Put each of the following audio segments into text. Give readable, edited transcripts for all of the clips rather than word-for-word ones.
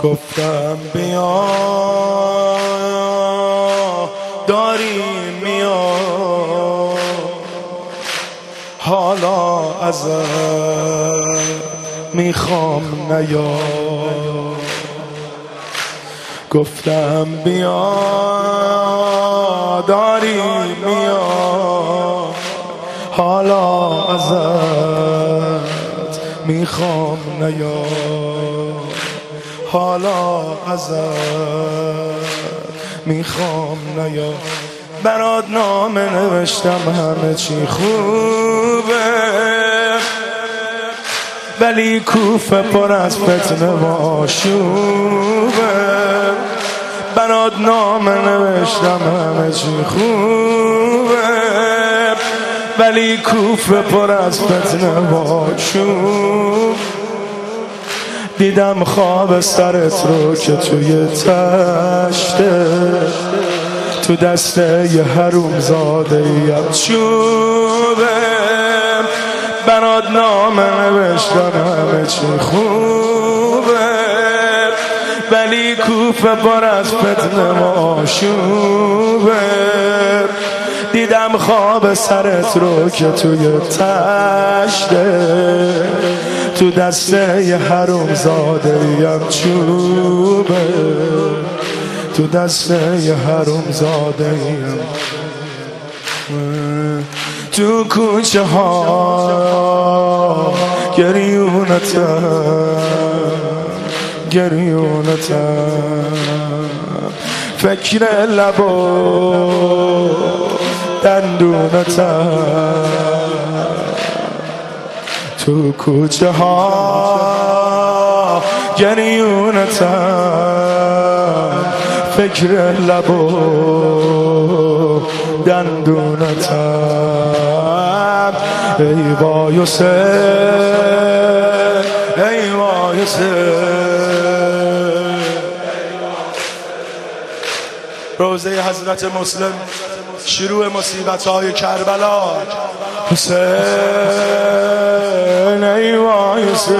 گفتم بیا داری میا حالا ازت میخوام نیا گفتم بیا داری میا حالا ازت میخوام نیا حالا ازت میخوام نیا برات نامه نوشتم همه چی خوبه ولی کوفه پر از فتنه و آشوبه برات نامه نوشتم همه چی خوبه ولی کوفه پر از فتنه و آشوب دیدم خواب سرت رو که توی تشته تو دسته یه حروم زاده یم چوبه برات نامه نوشتم همه چی خوبه ولی کوفه پر از فتنه و آشوبه دیدم خواب سرت رو که توی تشته تو دسته یه حروم زاده یم چوبه تو دسته یه حروم زاده یم تو کوچه ها گریونتم فکر لب و دندونتم تو کوچه ها گریونتم فکر لب و دندونتم ای وایسه ای وایسه روزه حضرت مسلم شروع مصیبت‌های کربلا حسین ای وایسه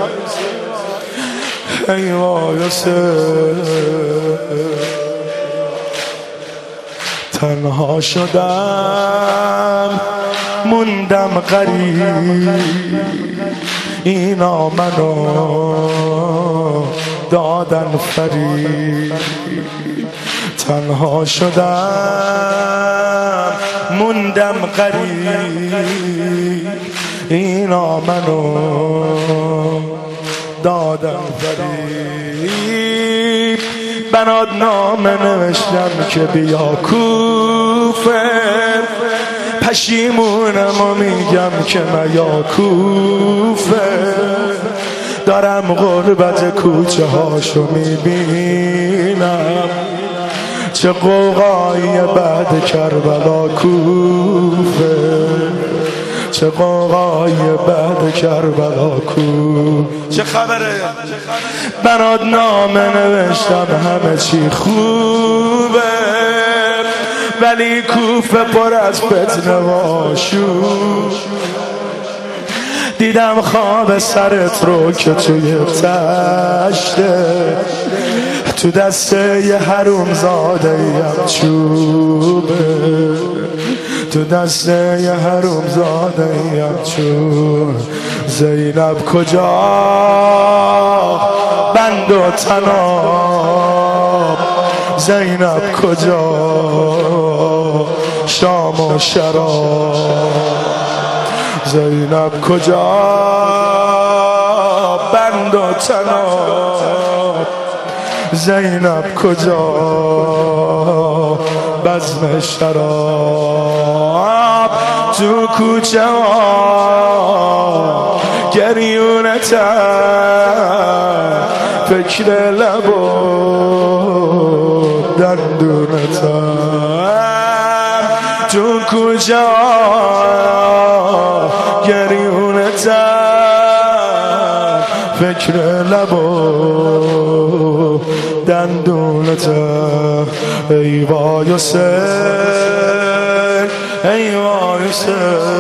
ای وایسه تنها شدم موندم غریب اینا منو دادن فریب تنها شدم موندم غریب اینا منو دادن فریب برات نامه نوشتم که بیا کوفه پشیمونم و میگم که نیا کوفه دارم غربت کوچه هاشو میبینم چه قوقایی بعد کربلا کوفه چه قوقایی بعد کربلا کوفه چه خبره برات نامه نوشتم همه چی خوبه ولی کوفه پر از فتنه و آشوب دیدم خواب سرت رو که توی تشته تو دسته یه حروم زاده یم چوبه تو دسته یه حروم زاده یم چوبه زینب کجا بند و تناب زینب کجا شام و شراب زینب کجا بند و تناب زینب کجا بزم شراب تو کوچه ها گریونتم فکر لب و دندونتم تو کوچه ها گریونتم فکر لب و دندونتم ای وایسه ای وایسه